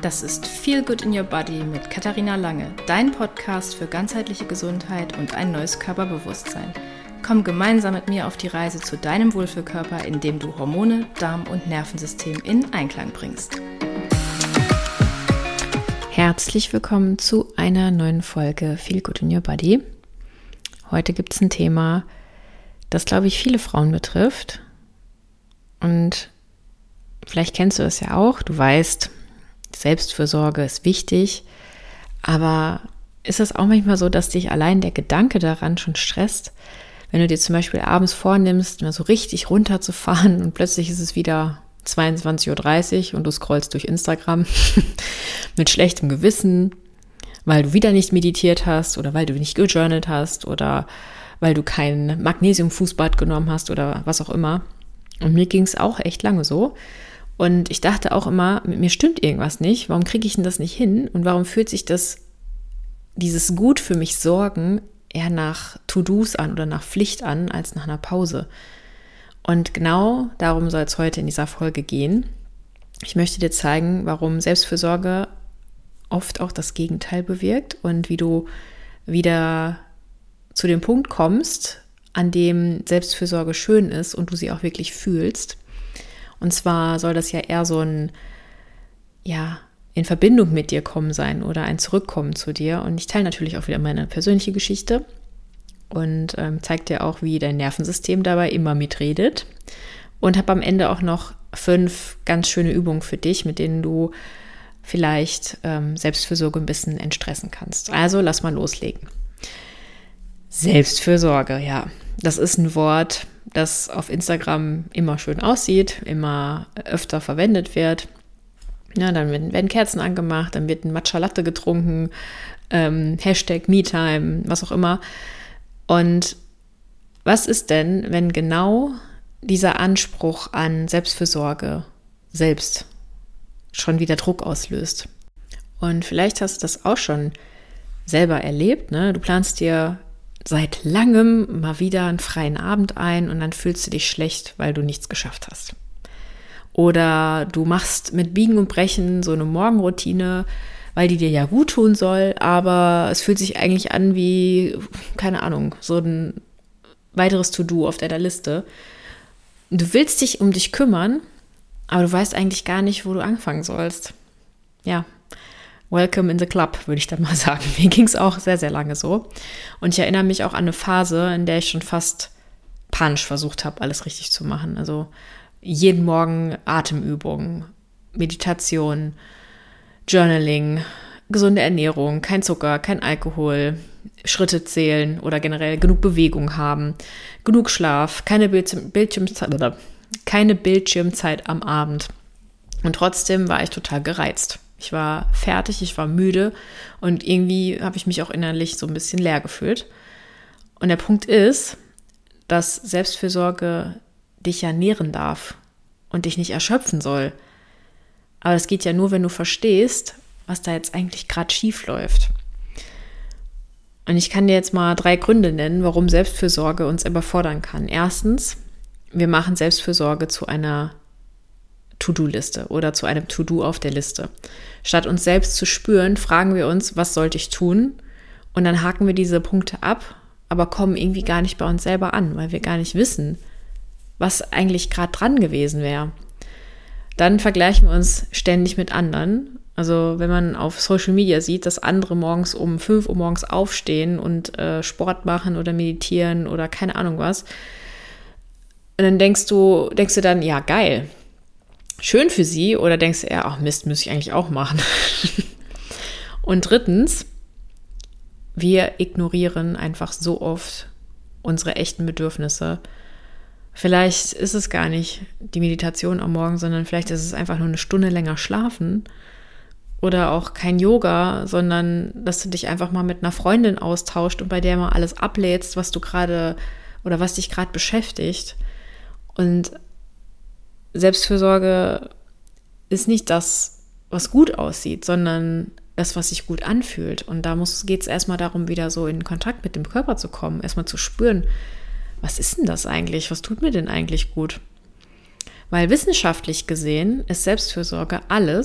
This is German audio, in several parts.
Das ist Feel Good in Your Body mit Katharina Lange, dein Podcast für ganzheitliche Gesundheit und ein neues Körperbewusstsein. Komm gemeinsam mit mir auf die Reise zu deinem Wohlfühlkörper, indem du Hormone, Darm- und Nervensystem in Einklang bringst. Herzlich willkommen zu einer neuen Folge Feel Good in Your Body. Heute gibt es ein Thema, das, glaube ich, viele Frauen betrifft. Und vielleicht kennst du es ja auch, du weißt, Selbstfürsorge ist wichtig, aber ist es auch manchmal so, dass dich allein der Gedanke daran schon stresst, wenn du dir zum Beispiel abends vornimmst, mal so richtig runterzufahren und plötzlich ist es wieder 22:30 Uhr und du scrollst durch Instagram mit schlechtem Gewissen, weil du wieder nicht meditiert hast oder weil du nicht gejournalt hast oder weil du kein Magnesium-Fußbad genommen hast oder was auch immer. Und mir ging es auch echt lange so. Und ich dachte auch immer, mit mir stimmt irgendwas nicht. Warum kriege ich denn das nicht hin? Und warum fühlt sich dieses gut für mich Sorgen eher nach To-Dos an oder nach Pflicht an, als nach einer Pause? Und genau darum soll es heute in dieser Folge gehen. Ich möchte dir zeigen, warum Selbstfürsorge oft auch das Gegenteil bewirkt und wie du wieder zu dem Punkt kommst, an dem Selbstfürsorge schön ist und du sie auch wirklich fühlst. Und zwar soll das ja eher so ein, in Verbindung mit dir kommen sein oder ein Zurückkommen zu dir. Und ich teile natürlich auch wieder meine persönliche Geschichte und zeige dir auch, wie dein Nervensystem dabei immer mitredet. Und habe am Ende auch noch 5 ganz schöne Übungen für dich, mit denen du vielleicht Selbstfürsorge ein bisschen entstressen kannst. Also lass mal loslegen. Selbstfürsorge, ja, das ist ein Wort, das auf Instagram immer schön aussieht, immer öfter verwendet wird. Ja, dann werden Kerzen angemacht, dann wird ein Matcha Latte getrunken, Hashtag MeTime, was auch immer. Und was ist denn, wenn genau dieser Anspruch an Selbstfürsorge selbst schon wieder Druck auslöst? Und vielleicht hast du das auch schon selber erlebt, ne? Du planst dir seit langem mal wieder einen freien Abend ein und dann fühlst du dich schlecht, weil du nichts geschafft hast. Oder du machst mit Biegen und Brechen so eine Morgenroutine, weil die dir ja gut tun soll, aber es fühlt sich eigentlich an wie, keine Ahnung, so ein weiteres To-Do auf deiner Liste. Du willst dich um dich kümmern, aber du weißt eigentlich gar nicht, wo du anfangen sollst. Ja. Welcome in the club, würde ich dann mal sagen. Mir ging es auch sehr, sehr lange so. Und ich erinnere mich auch an eine Phase, in der ich schon fast panisch versucht habe, alles richtig zu machen. Also jeden Morgen Atemübungen, Meditation, Journaling, gesunde Ernährung, kein Zucker, kein Alkohol, Schritte zählen oder generell genug Bewegung haben, genug Schlaf, keine Bildschirmzeit am Abend. Und trotzdem war ich total gereizt. Ich war fertig, ich war müde und irgendwie habe ich mich auch innerlich so ein bisschen leer gefühlt. Und der Punkt ist, dass Selbstfürsorge dich ja nähren darf und dich nicht erschöpfen soll. Aber das geht ja nur, wenn du verstehst, was da jetzt eigentlich gerade schief läuft. Und ich kann dir jetzt mal 3 Gründe nennen, warum Selbstfürsorge uns überfordern kann. Erstens, wir machen Selbstfürsorge zu einer To-Do-Liste oder zu einem To-Do auf der Liste. Statt uns selbst zu spüren, fragen wir uns, was sollte ich tun? Und dann haken wir diese Punkte ab, aber kommen irgendwie gar nicht bei uns selber an, weil wir gar nicht wissen, was eigentlich gerade dran gewesen wäre. Dann vergleichen wir uns ständig mit anderen. Also wenn man auf Social Media sieht, dass andere morgens um 5 Uhr morgens aufstehen und Sport machen oder meditieren oder keine Ahnung was. Und dann denkst du dann, ja geil, schön für sie, oder denkst du eher, ach Mist, müsste ich eigentlich auch machen. Und drittens, wir ignorieren einfach so oft unsere echten Bedürfnisse. Vielleicht ist es gar nicht die Meditation am Morgen, sondern vielleicht ist es einfach nur eine Stunde länger schlafen oder auch kein Yoga, sondern dass du dich einfach mal mit einer Freundin austauscht und bei der mal alles ablädst, was du gerade oder was dich gerade beschäftigt. Und Selbstfürsorge ist nicht das, was gut aussieht, sondern das, was sich gut anfühlt. Und da geht es erstmal darum, wieder so in Kontakt mit dem Körper zu kommen, erstmal zu spüren, was ist denn das eigentlich? Was tut mir denn eigentlich gut? Weil wissenschaftlich gesehen ist Selbstfürsorge alles,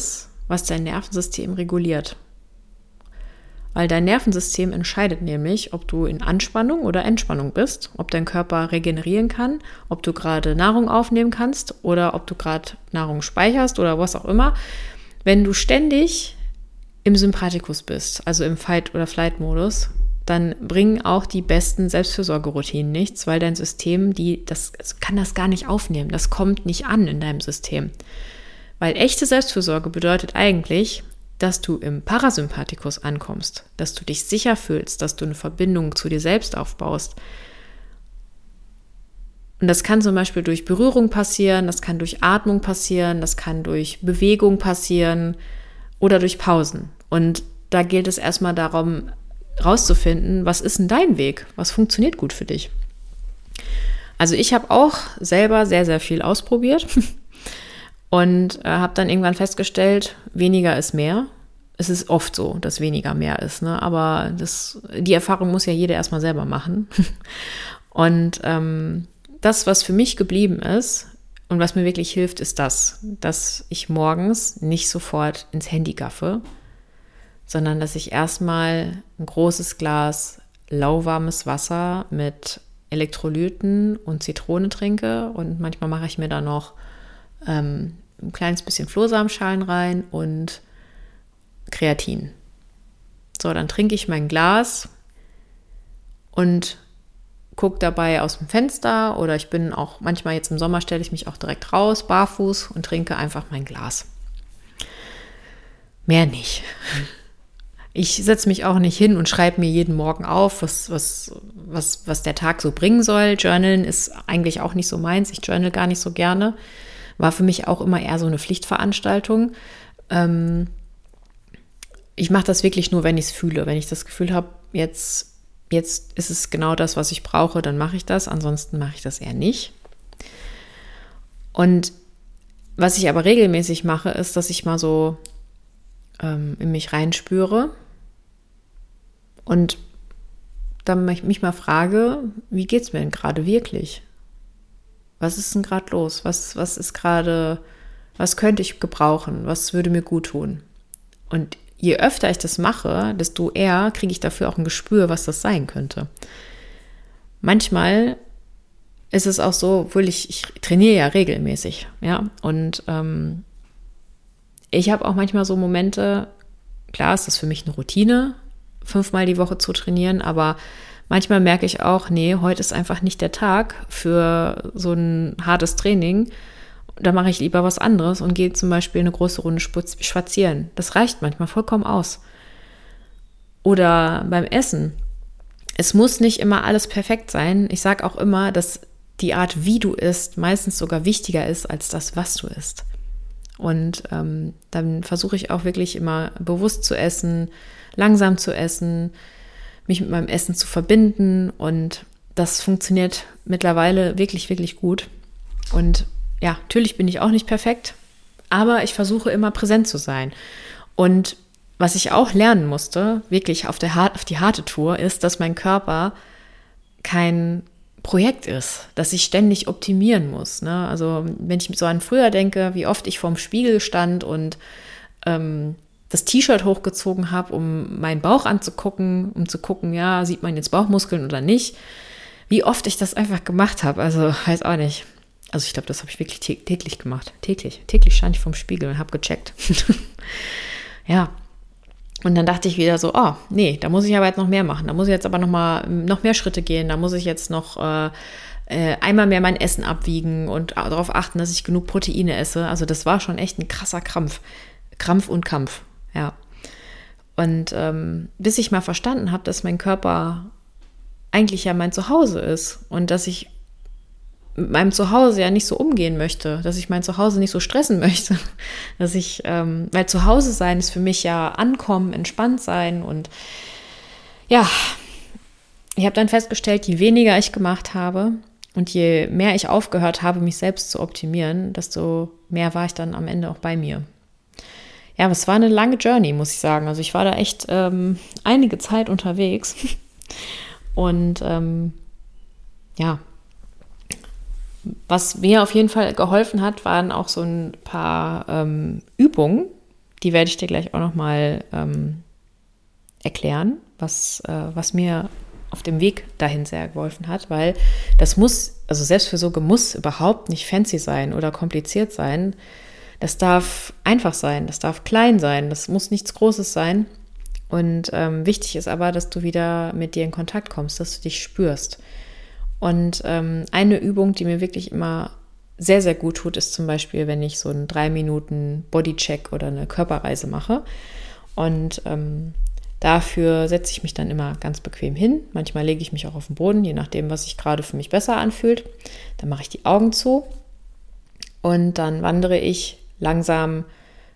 was dein Nervensystem reguliert. Weil dein Nervensystem entscheidet nämlich, ob du in Anspannung oder Entspannung bist, ob dein Körper regenerieren kann, ob du gerade Nahrung aufnehmen kannst oder ob du gerade Nahrung speicherst oder was auch immer. Wenn du ständig im Sympathikus bist, also im Fight- oder Flight-Modus, dann bringen auch die besten Selbstfürsorgeroutinen nichts, weil dein System das kann das gar nicht aufnehmen. Das kommt nicht an in deinem System. Weil echte Selbstfürsorge bedeutet eigentlich, dass du im Parasympathikus ankommst, dass du dich sicher fühlst, dass du eine Verbindung zu dir selbst aufbaust. Und das kann zum Beispiel durch Berührung passieren, das kann durch Atmung passieren, das kann durch Bewegung passieren oder durch Pausen. Und da gilt es erstmal darum, rauszufinden, was ist denn dein Weg? Was funktioniert gut für dich? Also ich habe auch selber sehr, sehr viel ausprobiert und habe dann irgendwann festgestellt, weniger ist mehr. Es ist oft so, dass weniger mehr ist, ne? Aber die Erfahrung muss ja jeder erstmal selber machen. Und das, was für mich geblieben ist und was mir wirklich hilft, ist dass ich morgens nicht sofort ins Handy gaffe, sondern dass ich erstmal ein großes Glas lauwarmes Wasser mit Elektrolyten und Zitrone trinke und manchmal mache ich mir da noch ein kleines bisschen Flohsamenschalen rein und Kreatin. So, dann trinke ich mein Glas und gucke dabei aus dem Fenster oder ich bin auch manchmal jetzt im Sommer, stelle ich mich auch direkt raus, barfuß und trinke einfach mein Glas. Mehr nicht. Ich setze mich auch nicht hin und schreibe mir jeden Morgen auf, was der Tag so bringen soll. Journalen ist eigentlich auch nicht so meins. Ich journal gar nicht so gerne. War für mich auch immer eher so eine Pflichtveranstaltung. Ich mache das wirklich nur, wenn ich es fühle. Wenn ich das Gefühl habe, jetzt ist es genau das, was ich brauche, dann mache ich das. Ansonsten mache ich das eher nicht. Und was ich aber regelmäßig mache, ist, dass ich mal so in mich reinspüre und dann mich mal frage, wie geht es mir denn gerade wirklich? Was ist denn gerade los? Was ist gerade, was könnte ich gebrauchen? Was würde mir gut tun? Und je öfter ich das mache, desto eher kriege ich dafür auch ein Gespür, was das sein könnte. Manchmal ist es auch so, obwohl ich trainiere ja regelmäßig, ja, und ich habe auch manchmal so Momente, klar ist das für mich eine Routine, 5-mal die Woche zu trainieren, aber manchmal merke ich auch, nee, heute ist einfach nicht der Tag für so ein hartes Training. Da mache ich lieber was anderes und gehe zum Beispiel eine große Runde spazieren. Das reicht manchmal vollkommen aus. Oder beim Essen. Es muss nicht immer alles perfekt sein. Ich sage auch immer, dass die Art, wie du isst, meistens sogar wichtiger ist als das, was du isst. Und dann versuche ich auch wirklich immer bewusst zu essen, langsam zu essen, mich mit meinem Essen zu verbinden. Und das funktioniert mittlerweile wirklich, wirklich gut. Und ja, natürlich bin ich auch nicht perfekt, aber ich versuche immer präsent zu sein. Und was ich auch lernen musste, wirklich auf die harte Tour, ist, dass mein Körper kein Projekt ist, das ich ständig optimieren muss. Ne? Also wenn ich so an früher denke, wie oft ich vorm Spiegel stand und das T-Shirt hochgezogen habe, um meinen Bauch anzugucken, um zu gucken, ja, sieht man jetzt Bauchmuskeln oder nicht, wie oft ich das einfach gemacht habe, also weiß auch nicht. Also ich glaube, das habe ich wirklich täglich gemacht. Täglich stand ich vorm Spiegel und habe gecheckt. Ja. Und dann dachte ich wieder so, oh, nee, da muss ich aber jetzt noch mehr machen. Da muss ich jetzt aber noch mehr Schritte gehen. Da muss ich jetzt noch einmal mehr mein Essen abwiegen und darauf achten, dass ich genug Proteine esse. Also das war schon echt ein krasser Krampf. Krampf und Kampf, ja. Und bis ich mal verstanden habe, dass mein Körper eigentlich ja mein Zuhause ist und dass ich mit meinem Zuhause ja nicht so umgehen möchte, dass ich mein Zuhause nicht so stressen möchte, dass ich, weil Zuhause sein ist für mich ja ankommen, entspannt sein und ja, ich habe dann festgestellt, je weniger ich gemacht habe und je mehr ich aufgehört habe, mich selbst zu optimieren, desto mehr war ich dann am Ende auch bei mir. Ja, aber es war eine lange Journey, muss ich sagen. Also ich war da echt einige Zeit unterwegs und ja, was mir auf jeden Fall geholfen hat, waren auch so ein paar Übungen, Die werde ich dir gleich auch nochmal erklären, was mir auf dem Weg dahin sehr geholfen hat, weil das muss, also Selbstfürsorge muss überhaupt nicht fancy sein oder kompliziert sein. Das darf einfach sein, das darf klein sein, das muss nichts Großes sein. Und wichtig ist aber, dass du wieder mit dir in Kontakt kommst, dass du dich spürst. Und eine Übung, die mir wirklich immer sehr, sehr gut tut, ist zum Beispiel, wenn ich so einen 3 Minuten Bodycheck oder eine Körperreise mache. Und dafür setze ich mich dann immer ganz bequem hin. Manchmal lege ich mich auch auf den Boden, je nachdem, was sich gerade für mich besser anfühlt. Dann mache ich die Augen zu und dann wandere ich langsam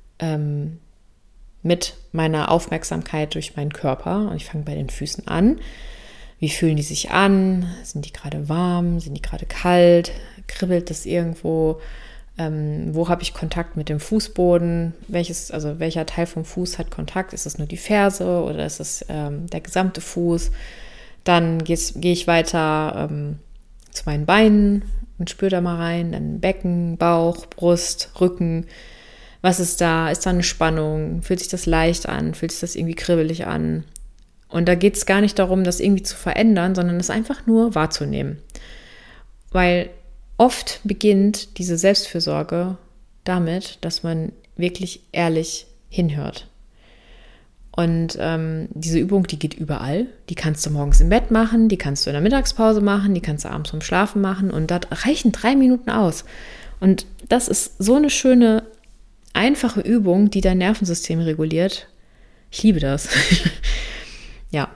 mit meiner Aufmerksamkeit durch meinen Körper. Und ich fange bei den Füßen an. Wie fühlen die sich an? Sind die gerade warm? Sind die gerade kalt? Kribbelt das irgendwo? Wo habe ich Kontakt mit dem Fußboden? Welcher Teil vom Fuß hat Kontakt? Ist es nur die Ferse oder ist es der gesamte Fuß? Dann gehe ich weiter zu meinen Beinen und spüre da mal rein. Dann Becken, Bauch, Brust, Rücken. Was ist da? Ist da eine Spannung? Fühlt sich das leicht an? Fühlt sich das irgendwie kribbelig an? Und da geht es gar nicht darum, das irgendwie zu verändern, sondern es einfach nur wahrzunehmen. Weil oft beginnt diese Selbstfürsorge damit, dass man wirklich ehrlich hinhört. Und diese Übung, die geht überall. Die kannst du morgens im Bett machen, die kannst du in der Mittagspause machen, die kannst du abends vorm Schlafen machen und da reichen 3 Minuten aus. Und das ist so eine schöne, einfache Übung, die dein Nervensystem reguliert. Ich liebe das. Ja.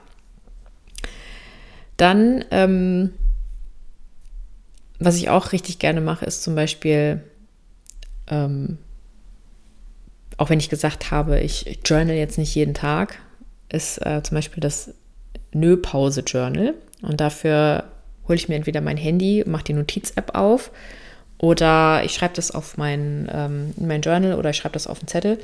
Dann, was ich auch richtig gerne mache, ist zum Beispiel, auch wenn ich gesagt habe, ich journal jetzt nicht jeden Tag, ist zum Beispiel das Nö-Pause-Journal. Und dafür hole ich mir entweder mein Handy, mache die Notiz-App auf oder ich schreibe das auf in mein Journal oder ich schreibe das auf einen Zettel.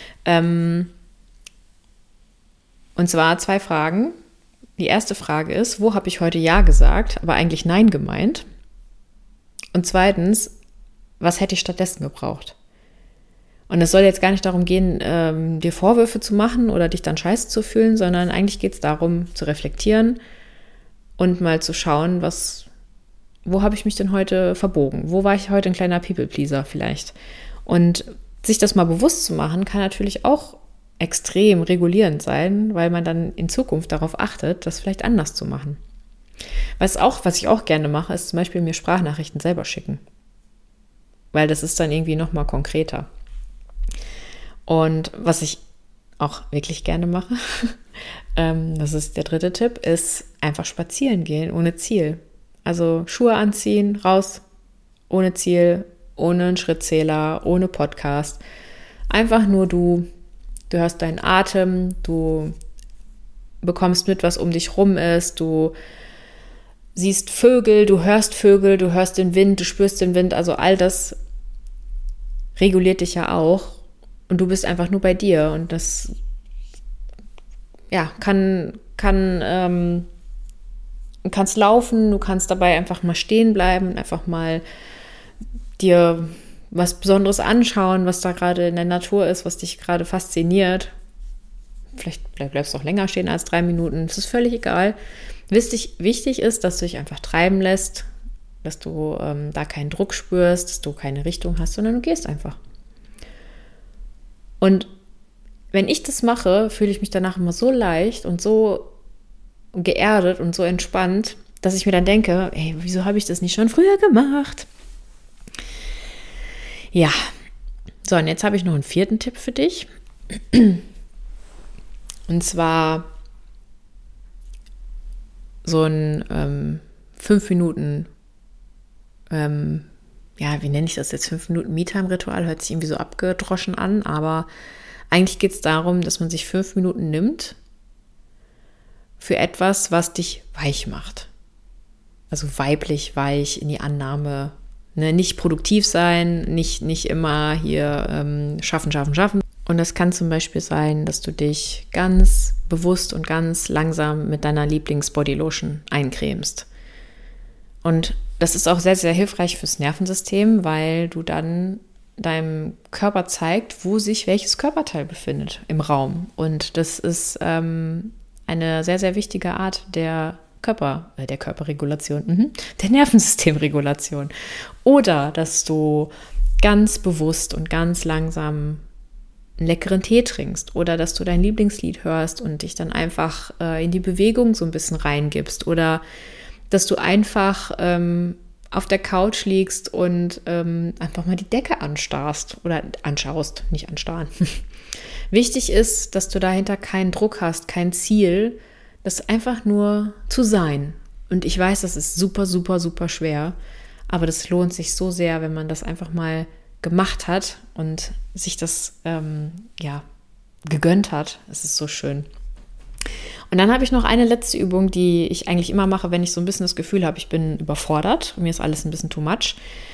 Und zwar 2 Fragen. Die erste Frage ist, wo habe ich heute Ja gesagt, aber eigentlich Nein gemeint? Und zweitens, was hätte ich stattdessen gebraucht? Und es soll jetzt gar nicht darum gehen, dir Vorwürfe zu machen oder dich dann scheiße zu fühlen, sondern eigentlich geht es darum, zu reflektieren und mal zu schauen, wo habe ich mich denn heute verbogen? Wo war ich heute ein kleiner People-Pleaser vielleicht? Und sich das mal bewusst zu machen, kann natürlich auch extrem regulierend sein, weil man dann in Zukunft darauf achtet, das vielleicht anders zu machen. Was ich auch gerne mache, ist zum Beispiel mir Sprachnachrichten selber schicken. Weil das ist dann irgendwie nochmal konkreter. Und was ich auch wirklich gerne mache, das ist der 3. Tipp, ist einfach spazieren gehen ohne Ziel. Also Schuhe anziehen, raus, ohne Ziel, ohne einen Schrittzähler, ohne Podcast. Einfach nur du hörst deinen Atem, du bekommst mit, was um dich rum ist, du siehst Vögel, du hörst den Wind, du spürst den Wind, also all das reguliert dich ja auch und du bist einfach nur bei dir und das kannst laufen, du kannst dabei einfach mal stehen bleiben und einfach mal dir was Besonderes anschauen, was da gerade in der Natur ist, was dich gerade fasziniert. Vielleicht bleibst du auch länger stehen als 3 Minuten, das ist völlig egal. Wichtig ist, dass du dich einfach treiben lässt, dass du da keinen Druck spürst, dass du keine Richtung hast, sondern du gehst einfach. Und wenn ich das mache, fühle ich mich danach immer so leicht und so geerdet und so entspannt, dass ich mir dann denke, ey, wieso habe ich das nicht schon früher gemacht? Ja, so und jetzt habe ich noch einen 4. Tipp für dich. Und zwar so ein 5 Minuten, wie nenne ich das jetzt? 5 Minuten Me-Time-Ritual hört sich irgendwie so abgedroschen an, aber eigentlich geht es darum, dass man sich 5 Minuten nimmt für etwas, was dich weich macht. Also weiblich, weich, in die Annahme. Ne? Nicht produktiv sein, nicht immer hier schaffen. Und das kann zum Beispiel sein, dass du dich ganz bewusst und ganz langsam mit deiner Lieblings-Bodylotion eincremst. Und das ist auch sehr, sehr hilfreich fürs Nervensystem, weil du dann deinem Körper zeigt, wo sich welches Körperteil befindet im Raum. Und das ist eine sehr, sehr wichtige Art der Körperregulation, der Nervensystemregulation. Oder dass du ganz bewusst und ganz langsam einen leckeren Tee trinkst oder dass du dein Lieblingslied hörst und dich dann einfach in die Bewegung so ein bisschen reingibst oder dass du einfach auf der Couch liegst und einfach mal die Decke anstarrst oder anschaust, nicht anstarren. Wichtig ist, dass du dahinter keinen Druck hast, kein Ziel, das einfach nur zu sein. Und ich weiß, das ist super, super, super schwer, aber das lohnt sich so sehr, wenn man das einfach mal gemacht hat und sich das gegönnt hat. Es ist so schön. Und dann habe ich noch eine letzte Übung, die ich eigentlich immer mache, wenn ich so ein bisschen das Gefühl habe, ich bin überfordert, mir ist alles ein bisschen too much.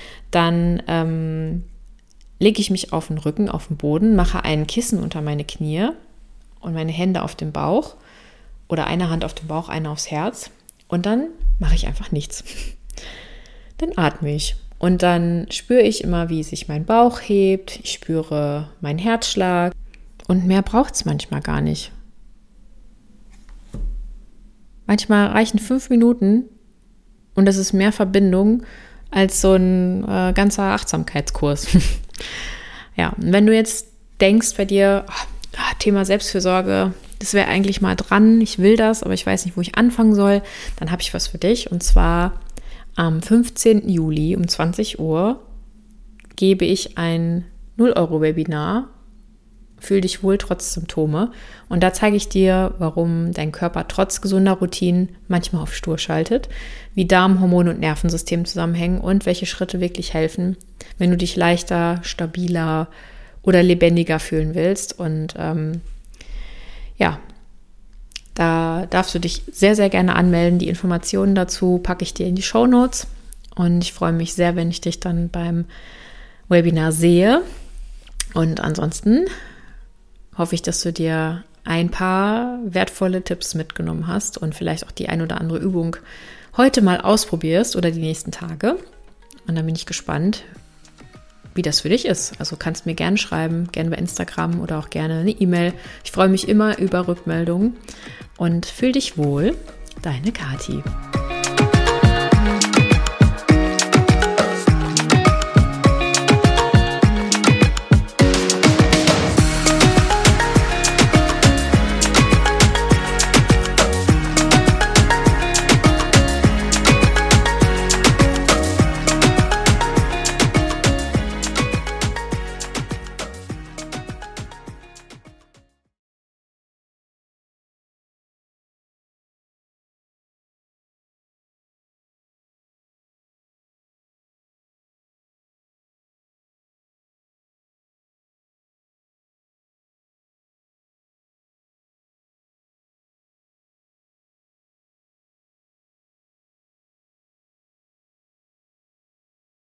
Dann lege ich mich auf den Rücken, auf den Boden, mache ein Kissen unter meine Knie und meine Hände auf den Bauch oder eine Hand auf den Bauch, eine aufs Herz und dann mache ich einfach nichts. Dann atme ich und dann spüre ich immer, wie sich mein Bauch hebt, ich spüre meinen Herzschlag und mehr braucht es manchmal gar nicht. Manchmal reichen 5 Minuten und das ist mehr Verbindung als so ein ganzer Achtsamkeitskurs. Ja, und wenn du jetzt denkst bei dir, Thema Selbstfürsorge, das wäre eigentlich mal dran, ich will das, aber ich weiß nicht, wo ich anfangen soll, dann habe ich was für dich. Und zwar am 15. Juli um 20 Uhr gebe ich ein 0-Euro-Webinar, Fühl dich wohl trotz Symptome. Und da zeige ich dir, warum dein Körper trotz gesunder Routinen manchmal auf Stur schaltet, wie Darm, Hormone und Nervensystem zusammenhängen und welche Schritte wirklich helfen, wenn du dich leichter, stabiler oder lebendiger fühlen willst. Und da darfst du dich sehr, sehr gerne anmelden. Die Informationen dazu packe ich dir in die Shownotes. Und ich freue mich sehr, wenn ich dich dann beim Webinar sehe. Und ansonsten hoffe ich, dass du dir ein paar wertvolle Tipps mitgenommen hast und vielleicht auch die ein oder andere Übung heute mal ausprobierst oder die nächsten Tage. Und dann bin ich gespannt, wie das für dich ist. Also kannst mir gerne schreiben, gerne bei Instagram oder auch gerne eine E-Mail. Ich freue mich immer über Rückmeldungen und fühl dich wohl, deine Kathi.